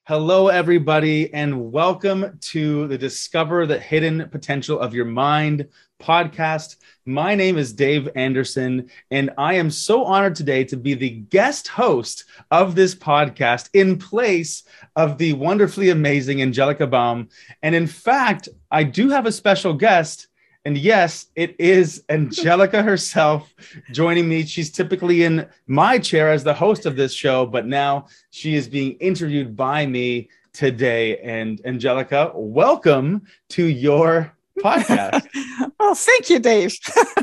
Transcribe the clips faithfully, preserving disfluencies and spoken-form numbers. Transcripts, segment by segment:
Hello, everybody, and welcome to the Discover the Hidden Potential of Your Mind podcast. My name is Dave Anderson, and I am so honored today to be the guest host of this podcast in place of the wonderfully amazing Angelica Baum. And in fact, I do have a special guest. And yes, it is Angelica herself joining me. She's typically in my chair as the host of this show, but now she is being interviewed by me today. And Angelica, welcome to your podcast. Oh, thank you, Dave.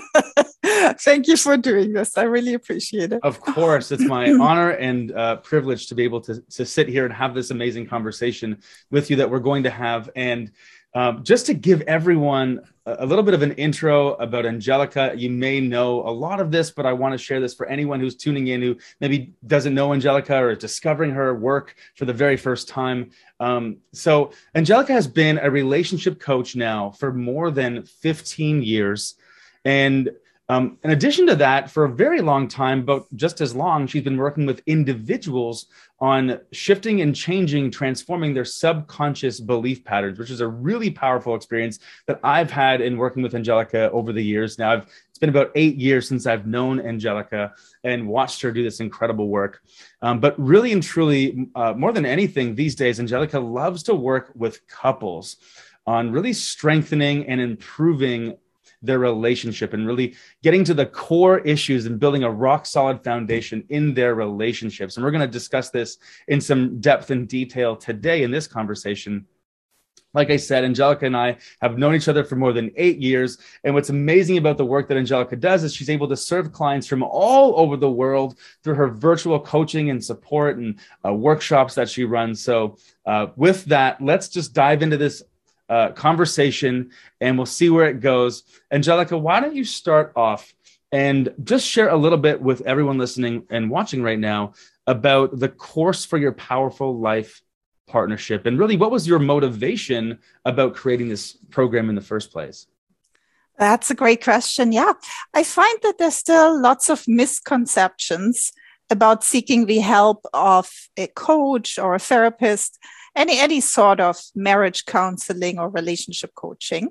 Thank you for doing this. I really appreciate it. Of course, it's my honor and uh, privilege to be able to, to sit here and have this amazing conversation with you that we're going to have. And Um, just to give everyone a little bit of an intro about Angelica, you may know a lot of this, but I want to share this for anyone who's tuning in who maybe doesn't know Angelica or is discovering her work for the very first time. Um, so Angelica has been a relationship coach now for more than fifteen years. And Um, in addition to that, for a very long time, but just as long, she's been working with individuals on shifting and changing, transforming their subconscious belief patterns, which is a really powerful experience that I've had in working with Angelica over the years. Now, I've, it's been about eight years since I've known Angelica and watched her do this incredible work. Um, but really and truly, uh, more than anything these days, Angelica loves to work with couples on really strengthening and improving their relationship and really getting to the core issues and building a rock solid foundation in their relationships. And we're going to discuss this in some depth and detail today in this conversation. Like I said, Angelica and I have known each other for more than eight years. And what's amazing about the work that Angelica does is she's able to serve clients from all over the world through her virtual coaching and support and uh, workshops that she runs. So uh, with that, let's just dive into this Uh, conversation, and we'll see where it goes. Angelica, why don't you start off and just share a little bit with everyone listening and watching right now about the Course for Your Powerful Life partnership, and really what was your motivation about creating this program in the first place? That's a great question. Yeah, I find that there's still lots of misconceptions about seeking the help of a coach or a therapist, any any sort of marriage counseling or relationship coaching.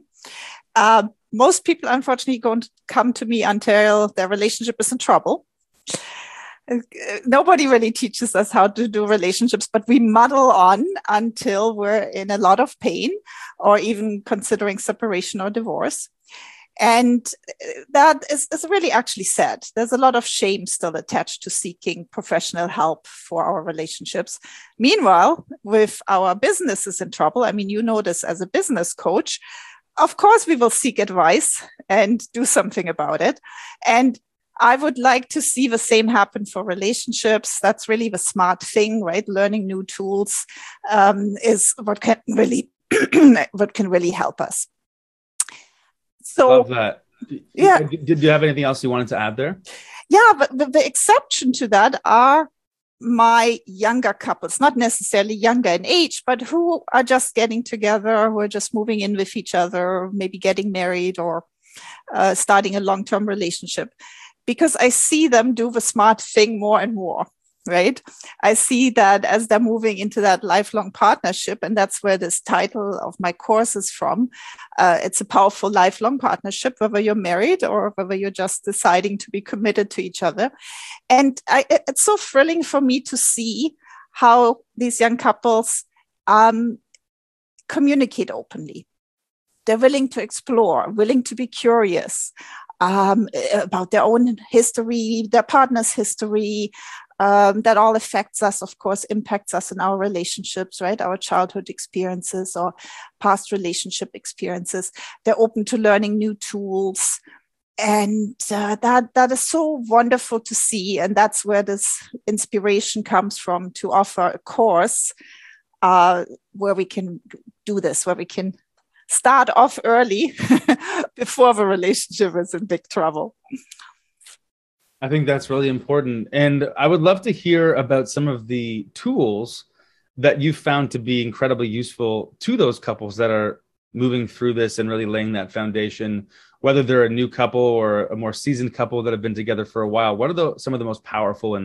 Uh, most people, unfortunately, don't come to me until their relationship is in trouble. Uh, nobody really teaches us how to do relationships, but we muddle on until we're in a lot of pain or even considering separation or divorce. And that is, is really actually sad. There's a lot of shame still attached to seeking professional help for our relationships. Meanwhile, with our businesses in trouble, I mean, you know this as a business coach, of course, we will seek advice and do something about it. And I would like to see the same happen for relationships. That's really the smart thing, right? Learning new tools um, is what can really, what can really help us. So, Love that. Yeah. Did you have anything else you wanted to add there? Yeah, but the, the exception to that are my younger couples, not necessarily younger in age, but who are just getting together, who are just moving in with each other, maybe getting married or uh, starting a long-term relationship. Because I see them do the smart thing more and more. Right? I see that as they're moving into that lifelong partnership, and that's where this title of my course is from. Uh, it's a powerful lifelong partnership, whether you're married or whether you're just deciding to be committed to each other. And I, it's so thrilling for me to see how these young couples um, communicate openly. They're willing to explore, willing to be curious um, about their own history, their partner's history. Um, that all affects us, of course, impacts us in our relationships, right? Our childhood experiences or past relationship experiences. They're open to learning new tools. And uh, that that is so wonderful to see. And that's where this inspiration comes from, to offer a course uh, where we can do this, where we can start off early before the relationship is in big trouble. I think that's really important. And I would love to hear about some of the tools that you found to be incredibly useful to those couples that are moving through this and really laying that foundation, whether they're a new couple or a more seasoned couple that have been together for a while. What are the, some of the most powerful and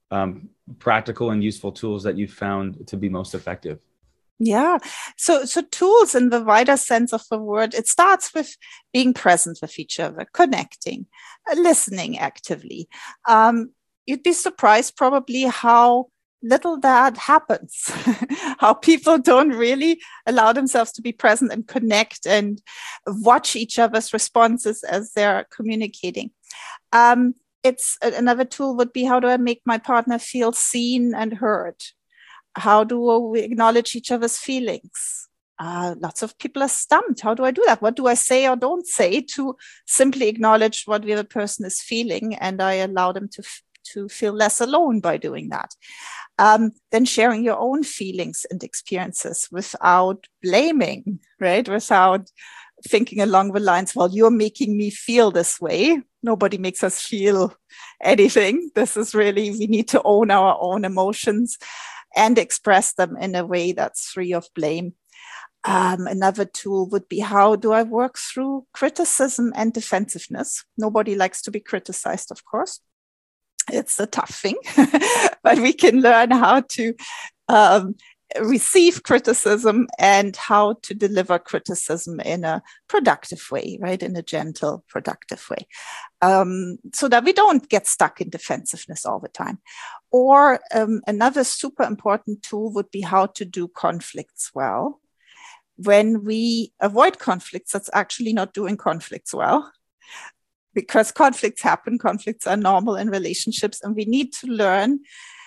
um, practical and useful tools that you've found to be most effective? Yeah. So, so tools in the wider sense of the word, it starts with being present with each other, connecting, uh, listening actively. Um, you'd be surprised probably how little that happens, how people don't really allow themselves to be present and connect and watch each other's responses as they're communicating. Um, it's another tool would be, how do I make my partner feel seen and heard? How do we acknowledge each other's feelings? Uh, lots of people are stumped. How do I do that? What do I say or don't say to simply acknowledge what the other person is feeling? And I allow them to, f- to feel less alone by doing that. Um, then sharing your own feelings and experiences without blaming, right? Without thinking along the lines, well, you're making me feel this way. Nobody makes us feel anything. This is really, we need to own our own emotions and express them in a way that's free of blame. Um, another tool would be, how do I work through criticism and defensiveness? Nobody likes to be criticized, of course. It's a tough thing, but we can learn how to um, receive criticism and how to deliver criticism in a productive way, right? In a gentle, productive way. Um, so that we don't get stuck in defensiveness all the time. Or um, another super important tool would be how to do conflicts well. When we avoid conflicts, that's actually not doing conflicts well, because conflicts happen, conflicts are normal in relationships, and we need to learn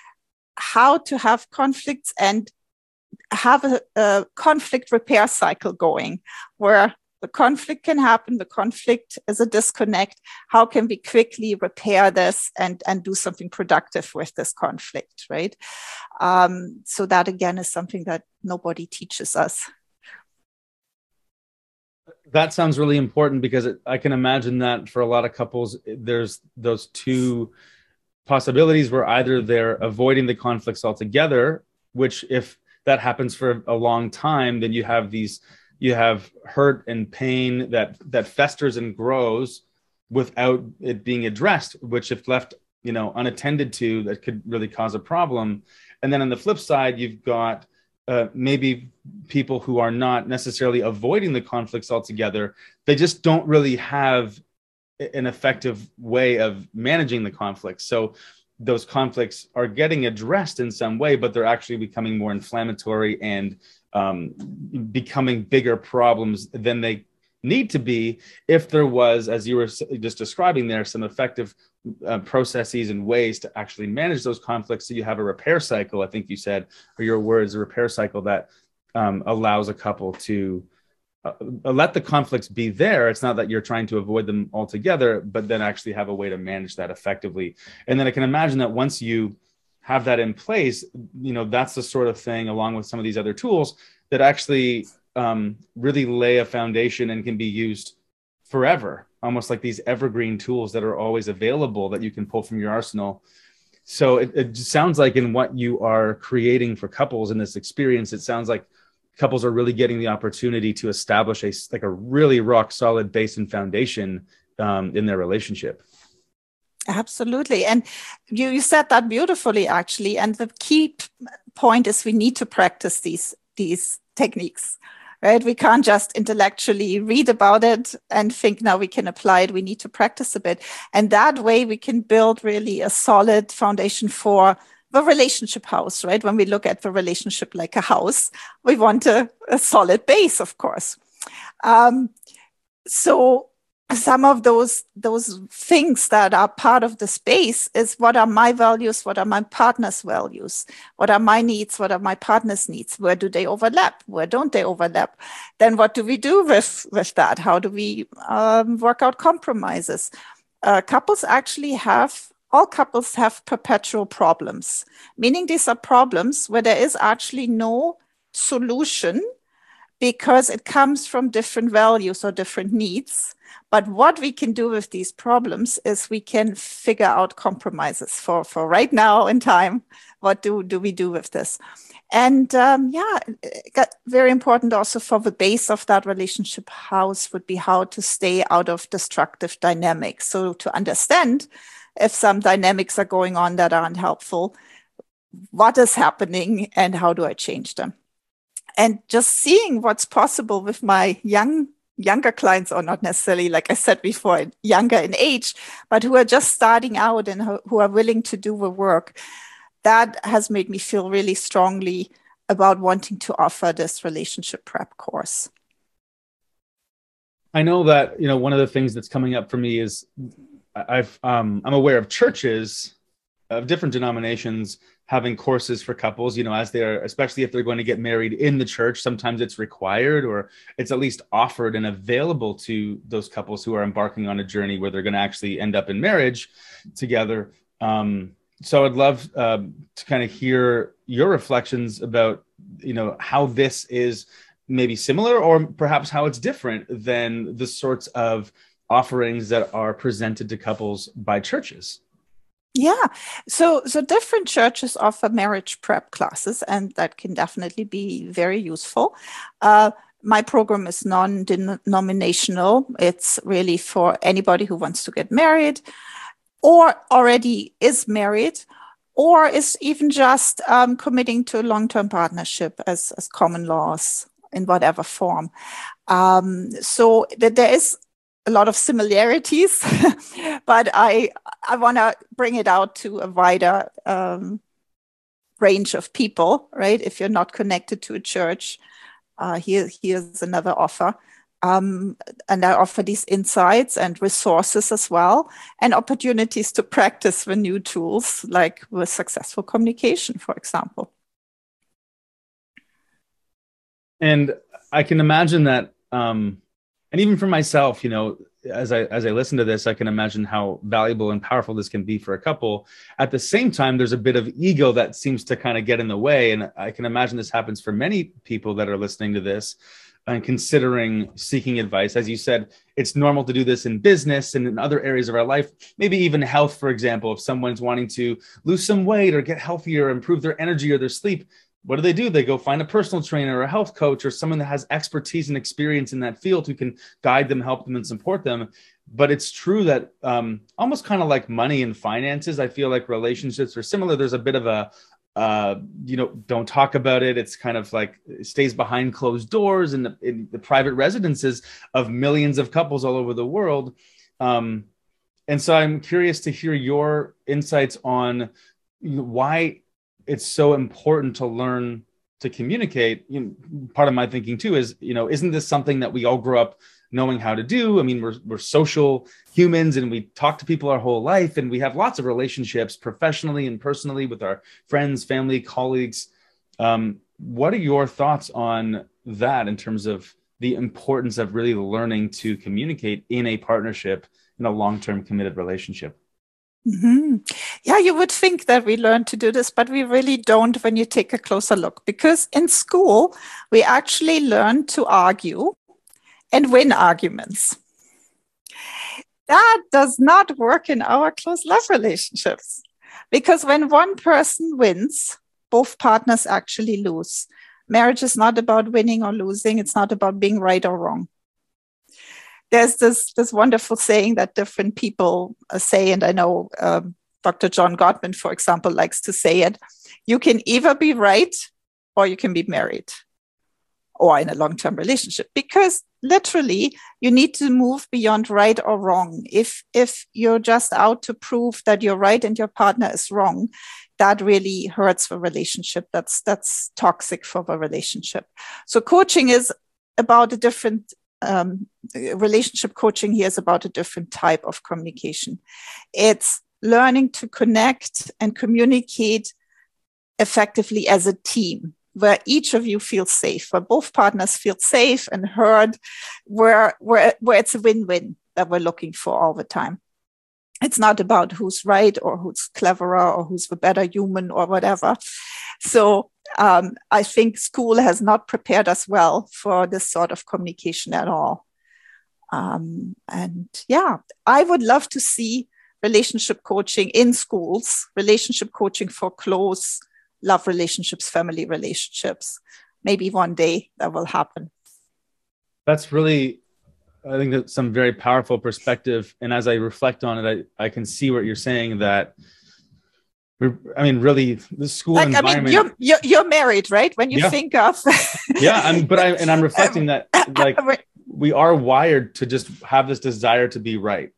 how to have conflicts and have a, a conflict repair cycle going, where the conflict can happen, the conflict is a disconnect. How can we quickly repair this and, and do something productive with this conflict, right? Um, so that, again, is something that nobody teaches us. That sounds really important, because it, I can imagine that for a lot of couples, there's those two possibilities where either they're avoiding the conflicts altogether, which if that happens for a long time, then you have these you have hurt and pain that that festers and grows without it being addressed, which if left, you know, unattended to, that could really cause a problem. And then on the flip side, you've got uh, maybe people who are not necessarily avoiding the conflicts altogether. They just don't really have an effective way of managing the conflicts. So those conflicts are getting addressed in some way, but they're actually becoming more inflammatory and um, becoming bigger problems than they need to be, if there was, as you were just describing there, some effective uh, processes and ways to actually manage those conflicts. So you have a repair cycle, I think you said, or your words, a repair cycle that um, allows a couple to uh, let the conflicts be there. It's not that you're trying to avoid them altogether, but then actually have a way to manage that effectively. And then I can imagine that once you have that in place, you know, that's the sort of thing, along with some of these other tools, that actually um, really lay a foundation and can be used forever, almost like these evergreen tools that are always available that you can pull from your arsenal. So it, it sounds like in what you are creating for couples in this experience, it sounds like couples are really getting the opportunity to establish a like a really rock solid base and foundation um, in their relationship. Absolutely. And you, you said that beautifully, actually. And the key point is we need to practice these, these techniques, right? We can't just intellectually read about it and think now we can apply it. We need to practice a bit. And that way we can build really a solid foundation for the relationship house, right? When we look at the relationship like a house, we want a, a solid base, of course. Um, so some of those those things that are part of the space is, what are my values? What are my partner's values? What are my needs? What are my partner's needs? Where do they overlap? Where don't they overlap? Then what do we do with, with that? How do we um, work out compromises? Uh, couples actually have, all couples have perpetual problems, meaning these are problems where there is actually no solution, because it comes from different values or different needs. But what we can do with these problems is we can figure out compromises for, for right now in time. What do, do we do with this? And um, yeah, very important also for the base of that relationship house would be how to stay out of destructive dynamics. So to understand if some dynamics are going on that aren't helpful, what is happening and how do I change them? And just seeing what's possible with my young younger clients, or not necessarily, like I said before, younger in age, but who are just starting out and who are willing to do the work, that has made me feel really strongly about wanting to offer this relationship prep course. I know that, you know, one of the things that's coming up for me is I've, um, I'm aware of churches of different denominations having courses for couples, you know, as they're, especially if they're going to get married in the church, sometimes it's required or it's at least offered and available to those couples who are embarking on a journey where they're going to actually end up in marriage together. Um, so I'd love um, to kind of hear your reflections about, you know, how this is maybe similar or perhaps how it's different than the sorts of offerings that are presented to couples by churches. Yeah, so so different churches offer marriage prep classes, and that can definitely be very useful. Uh, my program is non-denominational. It's really for anybody who wants to get married or already is married or is even just um, committing to a long-term partnership as, as common laws in whatever form. Um, so that there is a lot of similarities, but I I want to bring it out to a wider um, range of people, right? If you're not connected to a church, uh, here here's another offer. Um, and I offer these insights and resources as well, and opportunities to practice the new tools, like with successful communication, for example. And I can imagine that, um, and even for myself, you know, as I as I listen to this, I can imagine how valuable and powerful this can be for a couple. At the same time, there's a bit of ego that seems to kind of get in the way. And I can imagine this happens for many people that are listening to this and considering seeking advice. As you said, it's normal to do this in business and in other areas of our life, maybe even health, for example. If someone's wanting to lose some weight or get healthier, improve their energy or their sleep, what do they do? They go find a personal trainer or a health coach or someone that has expertise and experience in that field who can guide them, help them, and support them. But it's true that um, almost kind of like money and finances, I feel like relationships are similar. There's a bit of a, uh, you know, don't talk about it. It's kind of like it stays behind closed doors in the, in the private residences of millions of couples all over the world. Um, and so I'm curious to hear your insights on why it's so important to learn to communicate. You know, part of my thinking too is, you know, isn't this something that we all grew up knowing how to do? I mean, we're we're social humans and we talk to people our whole life and we have lots of relationships professionally and personally with our friends, family, colleagues. Um, what are your thoughts on that in terms of the importance of really learning to communicate in a partnership, in a long-term committed relationship? Mm-hmm. Yeah, you would think that we learn to do this, but we really don't when you take a closer look. Because in school, we actually learn to argue and win arguments. That does not work in our close love relationships. Because when one person wins, both partners actually lose. Marriage is not about winning or losing. It's not about being right or wrong. There's this, this wonderful saying that different people say, and I know um, Doctor John Gottman, for example, likes to say it. You can either be right or you can be married or in a long-term relationship, because literally you need to move beyond right or wrong. If, if you're just out to prove that you're right and your partner is wrong, that really hurts the relationship. That's, that's toxic for the relationship. So coaching is about a different Um, relationship coaching here is about a different type of communication. It's learning to connect and communicate effectively as a team, where each of you feels safe, where both partners feel safe and heard, where, where, where it's a win-win that we're looking for all the time. It's not about who's right or who's cleverer or who's the better human or whatever. So um, I think school has not prepared us well for this sort of communication at all. Um, and yeah, I would love to see relationship coaching in schools, relationship coaching for close love relationships, family relationships. Maybe one day that will happen. That's really I think that's some very powerful perspective. And as I reflect on it, I, I can see what you're saying, that we're, I mean, really the school like, environment. I mean, you're, you're, you're married, right? When you yeah. think of. yeah. I'm, but I, and I'm reflecting that like we are wired to just have this desire to be right.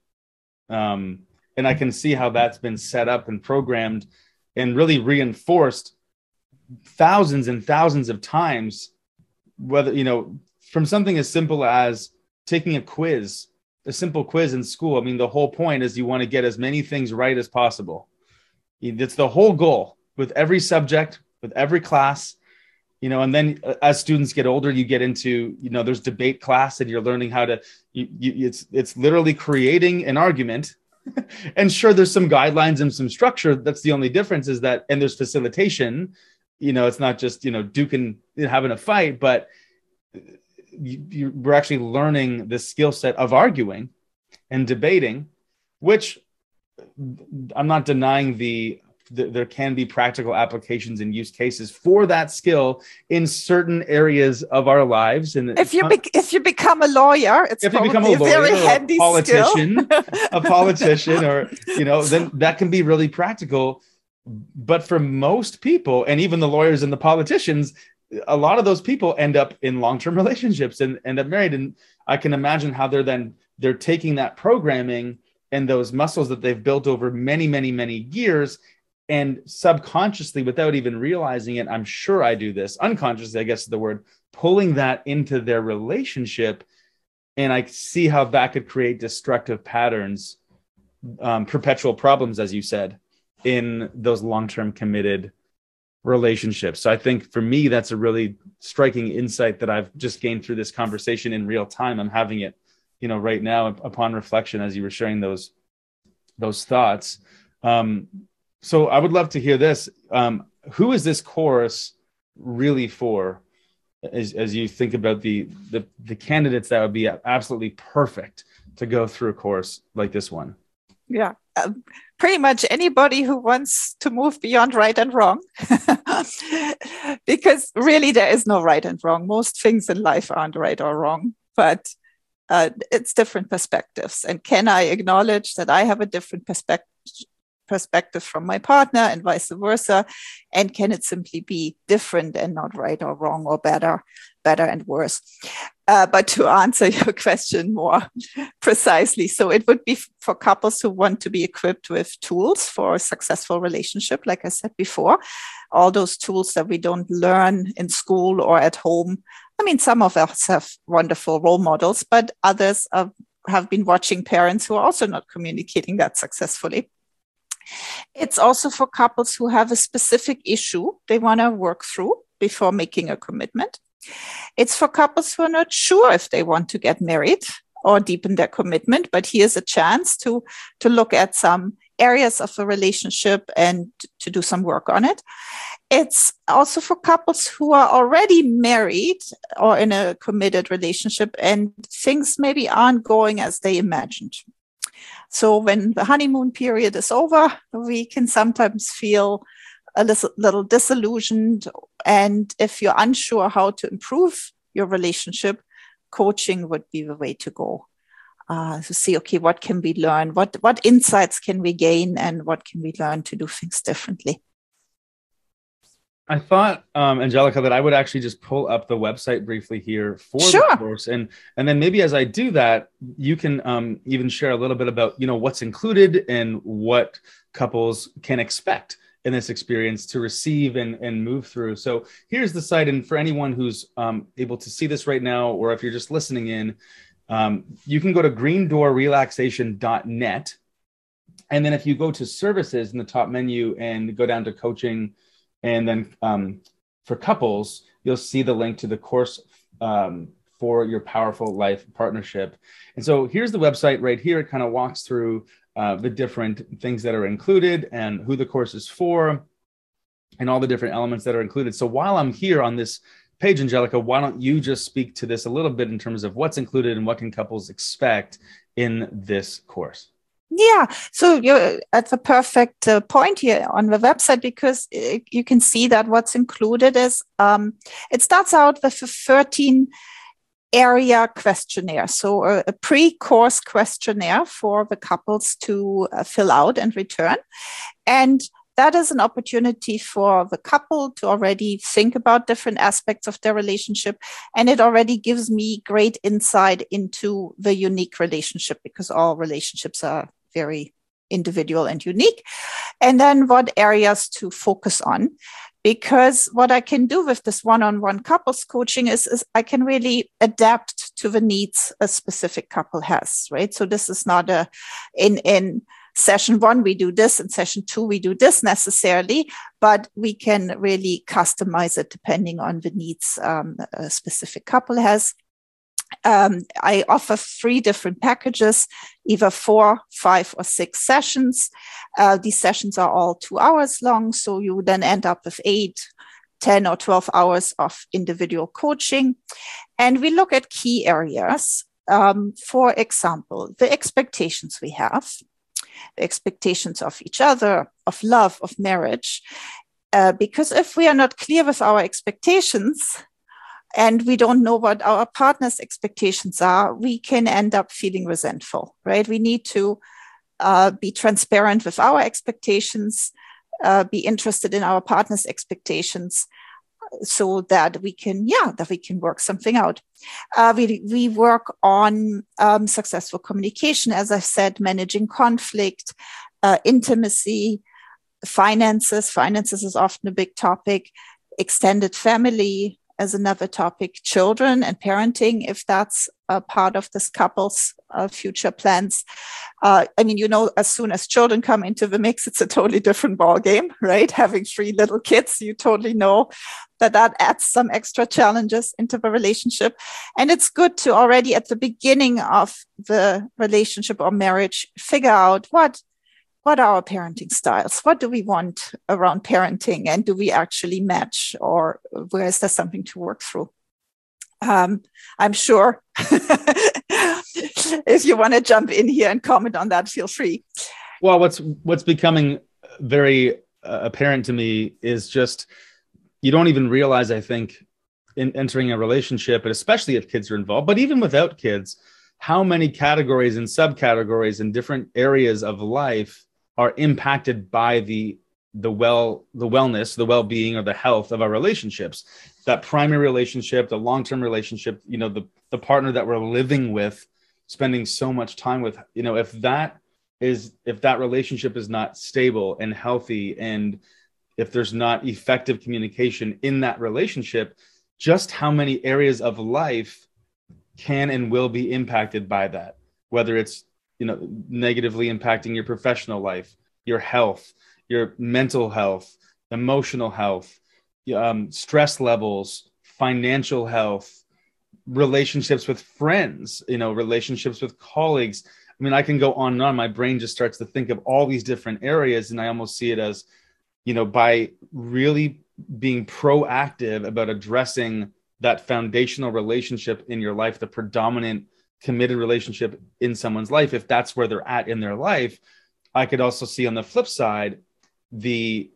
Um, and I can see how that's been set up and programmed and really reinforced thousands and thousands of times, whether, you know, from something as simple as taking a quiz, a simple quiz in school. I mean, the whole point is you want to get as many things right as possible. It's the whole goal with every subject, with every class, you know, and then as students get older, you get into, you know, there's debate class and you're learning how to, you, you, it's, it's literally creating an argument. And sure, there's some guidelines and some structure. That's the only difference is that, and there's facilitation, you know, it's not just, you know, duking, having a fight, but you, you, we're actually learning the skill set of arguing and debating, which I'm not denying the, the there can be practical applications and use cases for that skill in certain areas of our lives. And if you be, if you become a lawyer, it's if you probably become a, lawyer, a very or handy a politician, skill. a politician, or you know, then that can be really practical. But for most people, and even the lawyers and the politicians, a lot of those people end up in long-term relationships and end up married. And I can imagine how they're then they're taking that programming and those muscles that they've built over many, many, many years, and subconsciously, without even realizing it, I'm sure I do this, unconsciously, I guess is the word, pulling that into their relationship. And I see how that could create destructive patterns, um, perpetual problems, as you said, in those long-term committed relationships. So I think for me, that's a really striking insight that I've just gained through this conversation in real time. I'm having it, you know, right now upon reflection, as you were sharing those, those thoughts. Um, so I would love to hear this. Um, who is this course really for, as, as you think about the, the, the candidates that would be absolutely perfect to go through a course like this one? Yeah, um, pretty much anybody who wants to move beyond right and wrong, because really there is no right and wrong. Most things in life aren't right or wrong, but uh, it's different perspectives. And can I acknowledge that I have a different perspective perspective from my partner and vice versa? And can it simply be different and not right or wrong or better, better and worse? Uh, but to answer your question more precisely, so it would be for couples who want to be equipped with tools for a successful relationship, like I said before, all those tools that we don't learn in school or at home. I mean, some of us have wonderful role models, but others are, have been watching parents who are also not communicating that successfully. It's also for couples who have a specific issue they want to work through before making a commitment. It's for couples who are not sure if they want to get married or deepen their commitment, but here's a chance to, to look at some areas of the relationship and to do some work on it. It's also for couples who are already married or in a committed relationship and things maybe aren't going as they imagined. So when the honeymoon period is over, we can sometimes feel a little, little disillusioned. And if you're unsure how to improve your relationship, coaching would be the way to go. Uh, to see, okay, what can we learn? What, what insights can we gain? And what can we learn to do things differently? I thought, um, Angelica, that I would actually just pull up the website briefly here for sure. the course. And, and then maybe as I do that, you can um, even share a little bit about, you know, what's included and what couples can expect in this experience to receive and, and move through. So here's the site. And for anyone who's um, able to see this right now, or if you're just listening in, um, you can go to green door relaxation dot net. And then if you go to services in the top menu and go down to coaching, and then um, for couples, you'll see the link to the course um, for your powerful life partnership. And so here's the website right here. It kind of walks through uh, the different things that are included and who the course is for and all the different elements that are included. So while I'm here on this page, Angelica, why don't you just speak to this a little bit in terms of what's included and what can couples expect in this course? Yeah, so you're at the perfect uh, point here on the website, because it, you can see that what's included is, um, it starts out with the thirteen area questionnaire. So a, a pre-course questionnaire for the couples to uh, fill out and return. And that is an opportunity for the couple to already think about different aspects of their relationship. And it already gives me great insight into the unique relationship, because all relationships are very individual and unique. And then what areas to focus on. Because what I can do with this one-on-one couples coaching is, is I can really adapt to the needs a specific couple has, right? So this is not a, in, in session one, we do this, in session two, we do this necessarily, but we can really customize it depending on the needs um, a specific couple has. Um, I offer three different packages, either four, five, or six sessions. Uh, these sessions are all two hours long, so you then end up with eight, ten, or twelve hours of individual coaching. And we look at key areas. Um, for example, the expectations we have, the expectations of each other, of love, of marriage. Uh, because if we are not clear with our expectations, and we don't know what our partner's expectations are, we can end up feeling resentful, right? We need to uh, be transparent with our expectations, uh, be interested in our partner's expectations, so that we can, yeah, that we can work something out. Uh, we, we work on um, successful communication, as I said, managing conflict, uh, intimacy, finances. Finances is often a big topic, extended family as another topic, children and parenting, if that's a part of this couple's uh, future plans. Uh, I mean, you know, as soon as children come into the mix, it's a totally different ballgame, right? Having three little kids, you totally know that that adds some extra challenges into the relationship. And it's good to already at the beginning of the relationship or marriage, figure out what What are our parenting styles? What do we want around parenting? And do we actually match, or where is there something to work through? Um, I'm sure if you want to jump in here and comment on that, feel free. Well, what's what's becoming very uh, apparent to me is just, you don't even realize, I think, in entering a relationship, and especially if kids are involved, but even without kids, how many categories and subcategories in different areas of life are impacted by the the well the wellness, the well-being, or the health of our relationships. That primary relationship, the long-term relationship, you know, the the partner that we're living with, spending so much time with, you know, if that is if that relationship is not stable and healthy, and if there's not effective communication in that relationship, just how many areas of life can and will be impacted by that, whether it's, you know, negatively impacting your professional life, your health, your mental health, emotional health, um, stress levels, financial health, relationships with friends, you know, relationships with colleagues. I mean, I can go on and on. My brain just starts to think of all these different areas, and I almost see it as, you know, by really being proactive about addressing that foundational relationship in your life, the predominant committed relationship in someone's life, if that's where they're at in their life, I could also see on the flip side, the,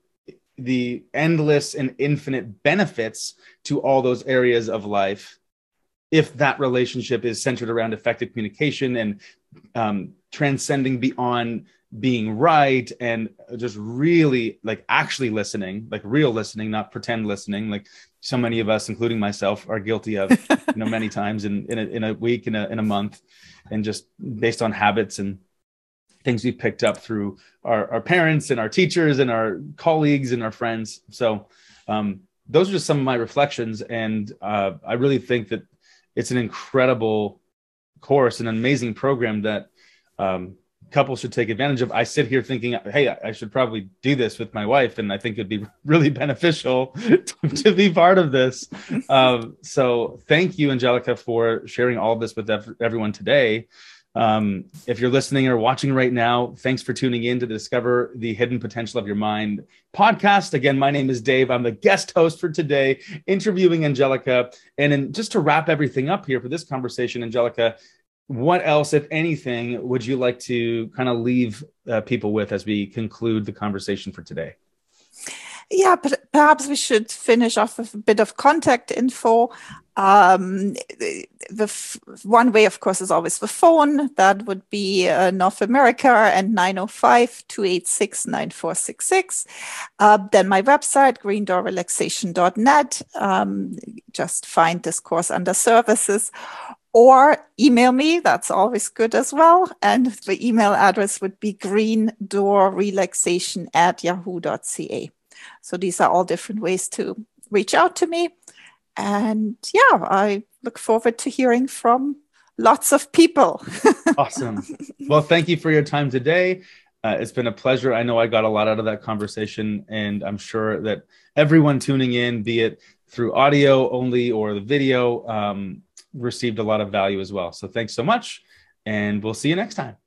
the endless and infinite benefits to all those areas of life, if that relationship is centered around effective communication and um, transcending beyond being right, and just really like actually listening, like real listening, not pretend listening, like so many of us, including myself, are guilty of, you know, many times in, in, a, in a week, in a, in a month, and just based on habits and things we picked up through our, our parents and our teachers and our colleagues and our friends. So um, those are just some of my reflections. And uh, I really think that it's an incredible course, an amazing program that um, couples should take advantage of. I sit here thinking, hey, I should probably do this with my wife, and I think it'd be really beneficial to, to be part of this. Um, so thank you, Angelica, for sharing all of this with ev- everyone today. Um, if you're listening or watching right now, thanks for tuning in to Discover the Hidden Potential of Your Mind podcast. Again, my name is Dave. I'm the guest host for today, interviewing Angelica. And in, just to wrap everything up here for this conversation, Angelica, what else, if anything, would you like to kind of leave uh, people with as we conclude the conversation for today? Yeah, but perhaps we should finish off with a bit of contact info. Um, the, the f- one way, of course, is always the phone. That would be uh, North America and nine oh five, two eight six, nine four six six. Uh, then my website, green door relaxation dot net. Um, just find this course under services, or email me. That's always good as well. And the email address would be greendoorrelaxation at yahoo dot c a. So these are all different ways to reach out to me. And yeah, I look forward to hearing from lots of people. Awesome. Well, thank you for your time today. Uh, it's been a pleasure. I know I got a lot out of that conversation, and I'm sure that everyone tuning in, be it through audio only or the video, um, received a lot of value as well. So thanks so much, and we'll see you next time.